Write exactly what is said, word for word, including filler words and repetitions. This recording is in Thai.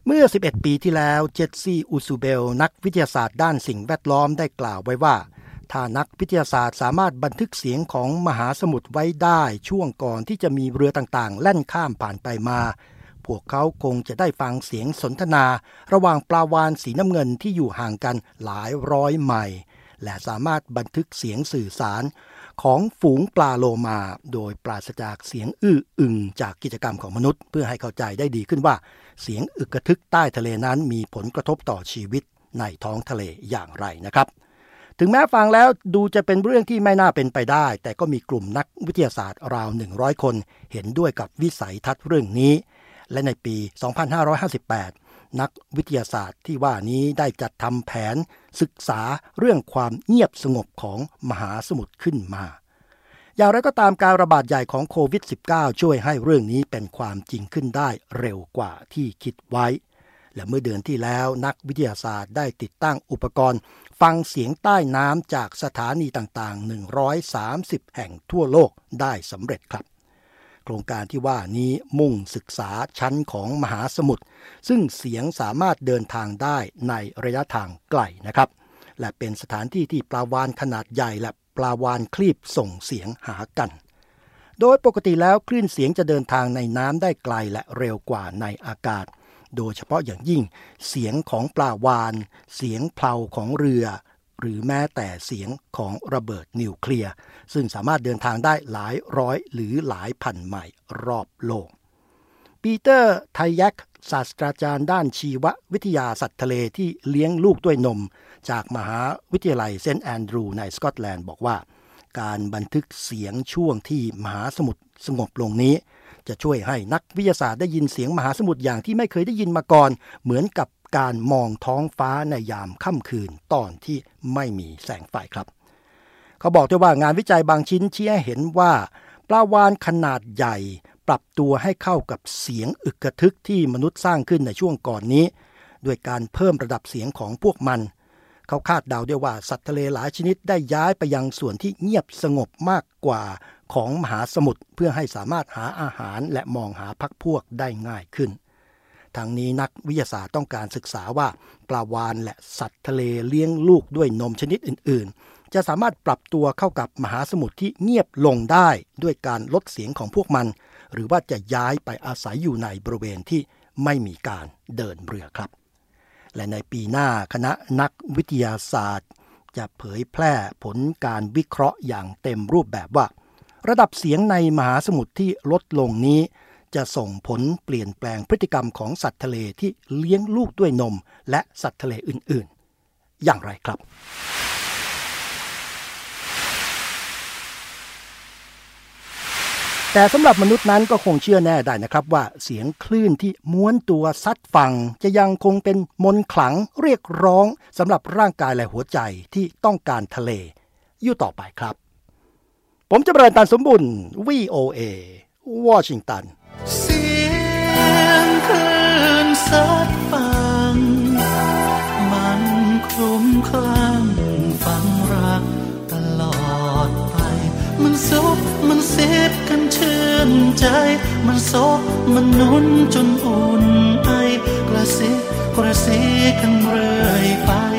เมื่อสิบเอ็ดปีที่แล้วเจสซี่อูซูเบลนักวิทยาศาสตร์ด้านสิ่งแวดล้อมได้กล่าวไว้ว่าถ้านักวิทยาศาสตร์สามารถบันทึกเสียงของมหาสมุทรไว้ได้ช่วงก่อนที่จะมีเรือต่างๆแล่นข้ามผ่านไปมาพวกเขาคงจะได้ฟังเสียงสนทนาระหว่างปลาวาฬสีน้ำเงินที่อยู่ห่างกันหลายร้อยไมล์และสามารถบันทึกเสียงสื่อสารของฝูงปลาโลมาโดยปราศจากเสียงอื้ออึงจากกิจกรรมของมนุษย์เพื่อให้เข้าใจได้ดีขึ้นว่าเสียงอึกกระทึกใต้ทะเลนั้นมีผลกระทบต่อชีวิตในท้องทะเลอย่างไรนะครับถึงแม้ฟังแล้วดูจะเป็นเรื่องที่ไม่น่าเป็นไปได้แต่ก็มีกลุ่มนักวิทยาศาสตร์ราวหนึ่งร้อยคนเห็นด้วยกับวิสัยทัศน์เรื่องนี้และในปีสองพันห้าร้อยห้าสิบแปดนักวิทยาศาสตร์ที่ว่านี้ได้จัดทำแผนศึกษาเรื่องความเงียบสงบของมหาสมุทรขึ้นมาอย่างไรก็ตามการระบาดใหญ่ของโควิด สิบเก้า ช่วยให้เรื่องนี้เป็นความจริงขึ้นได้เร็วกว่าที่คิดไว้และเมื่อเดือนที่แล้วนักวิทยาศาสตร์ได้ติดตั้งอุปกรณ์ฟังเสียงใต้น้ำจากสถานีต่างๆหนึ่งร้อยสามสิบแห่งทั่วโลกได้สำเร็จครับโครงการที่ว่านี้มุ่งศึกษาชั้นของมหาสมุทรซึ่งเสียงสามารถเดินทางได้ในระยะทางไกลนะครับและเป็นสถานที่ที่ปลาวาฬขนาดใหญ่และปลาวาฬคลีบส่งเสียงหากันโดยปกติแล้วคลื่นเสียงจะเดินทางในน้ำได้ไกลและเร็วกว่าในอากาศโดยเฉพาะอย่างยิ่งเสียงของปลาวาฬเสียงเพลาของเรือหรือแม้แต่เสียงของระเบิดนิวเคลียร์ซึ่งสามารถเดินทางได้หลายร้อยหรือหลายพันไมล์รอบโลกปีเตอร์ไทยักศาสตราจารย์ด้านชีววิทยาสัตว์ทะเลที่เลี้ยงลูกด้วยนมจากมหาวิทยาลัยเซนต์แอนดรูว์ในสกอตแลนด์บอกว่าการบันทึกเสียงช่วงที่มหาสมุทรสงบลงนี้จะช่วยให้นักวิทยาศาสตร์ได้ยินเสียงมหาสมุทรอย่างที่ไม่เคยได้ยินมาก่อนเหมือนกับการมองท้องฟ้าในยามค่ำคืนตอนที่ไม่มีแสงไฟครับเขาบอกด้วยว่างานวิจัยบางชิ้นชี้ให้เห็นว่าปลาวาฬขนาดใหญ่ปรับตัวให้เข้ากับเสียงอึกกระทึกที่มนุษย์สร้างขึ้นในช่วงก่อนนี้ด้วยการเพิ่มระดับเสียงของพวกมันเขาคาดเดาได้ว่าสัตว์ทะเลหลายชนิดได้ย้ายไปยังส่วนที่เงียบสงบมากกว่าของมหาสมุทรเพื่อให้สามารถหาอาหารและมองหาพรรคพวกได้ง่ายขึ้นทั้งนี้นักวิทยาศาสตร์ต้องการศึกษาว่าปลาวาฬและสัตว์ทะเลเลี้ยงลูกด้วยนมชนิดอื่นๆจะสามารถปรับตัวเข้ากับมหาสมุทรที่เงียบลงได้ด้วยการลดเสียงของพวกมันหรือว่าจะย้ายไปอาศัยอยู่ในบริเวณที่ไม่มีการเดินเรือครับและในปีหน้าคณะนักวิทยาศาสตร์จะเผยแพร่ผลการวิเคราะห์อย่างเต็มรูปแบบว่าระดับเสียงในมหาสมุทรที่ลดลงนี้จะส่งผลเปลี่ยนแปลงพฤติกรรมของสัตว์ทะเลที่เลี้ยงลูกด้วยนมและสัตว์ทะเลอื่นๆอย่างไรครับแต่สำหรับมนุษย์นั้นก็คงเชื่อแน่ได้นะครับว่าเสียงคลื่นที่ม้วนตัวซัดฝั่งจะยังคงเป็นมนต์ขลังเรียกร้องสำหรับร่างกายและหัวใจที่ต้องการทะเลอยู่ต่อไปครับผมจะบรรยายตามสมบุญ วี โอ เอ วอชิงตันเสียงคลื่นซัดฝั่งมันคลุ้มคลั่งฟังรักตลอดไปมันซุบมันซิบกันชื่นใจมันซบมันนุ่นจนอุ่นไอกระซิบกระซิบกันเรื่อยไป